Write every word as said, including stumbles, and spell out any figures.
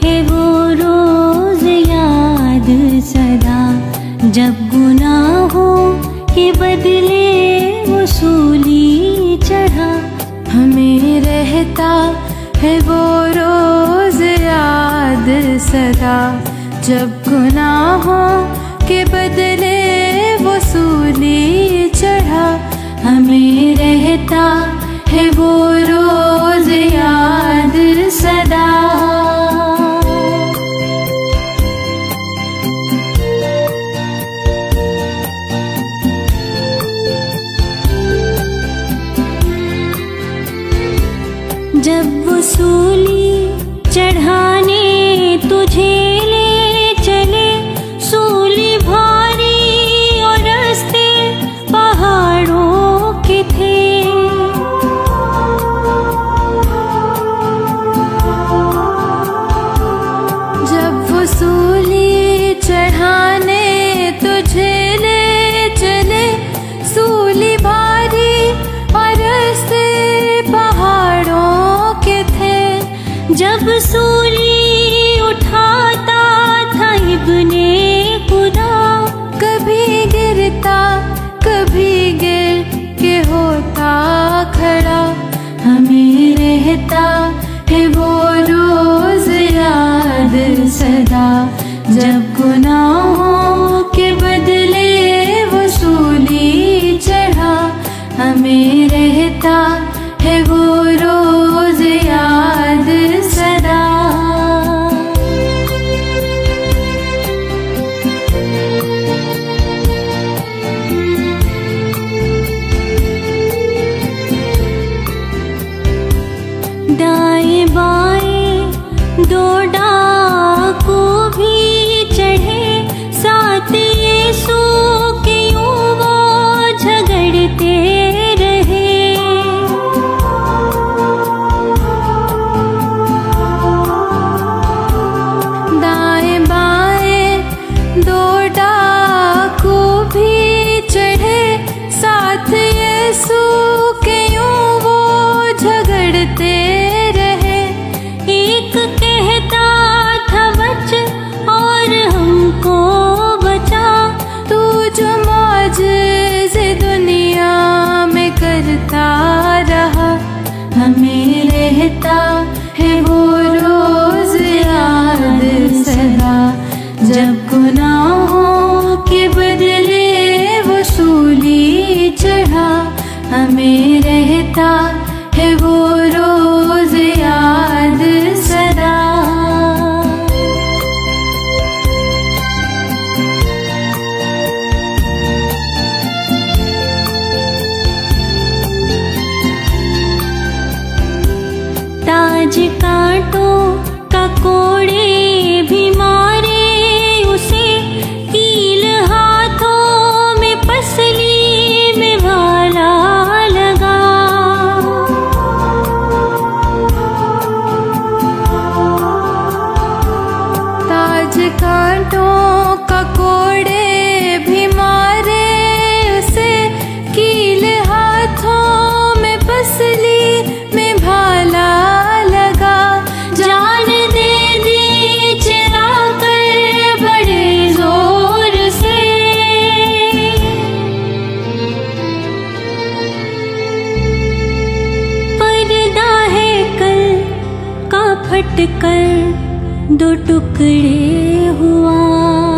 है वो रोज याद सदा, जब गुनाहों के बदले वो सूली चढ़ा। हमें रहता है वो रोज याद सदा, जब गुनाहों के बदले वो सूली चढ़ा। हमें रहता है वो रोज याद सदा। जब वो सूली चढ़ाने तुझे ले चले, सूली भारी और रास्ते पहाड़ों के थे। जब वो सूली चढ़ाने तुझे ले चले, सूली भारी और रास्ते पहाड़ों के थे। जब सूली उठाता था इब्ने खुदा, कभी गिरता कभी गिर के होता खड़ा। हमें रहता है वो रोज याद सदा, जब गुनाहों के बदले वो सूली चढ़ा। हमें रहता है वो रोज याद सदा। दाएं बाएं दो डाकू भी चढ़े, साथ यीशु के यूं वो झगड़ते रहे। दाएं बाएं दो डाकू भी चढ़े, साथ यीशु के यूं वो झगड़ते रहे। एक कहता था बच और हमको बचा, तू जो मौजज़े दुनिया में करता रहा। हमें रहता है वो रोज याद सदा, जब गुनाहों के बदले वो सूली चढ़ा। हमें रहता है वो रोज याद सदा। ताज कांटों का कोड़े भी मारे उसे, कील हाथों में पसली में भाला लगा। ताज कांटों का कोड़े भी मारे उसे, कील हाथों में पसली में भाला लगा। जान दे दी चला कर बड़े जोर से, पर्दा है कल का फट कर दो टुकड़े हुआ।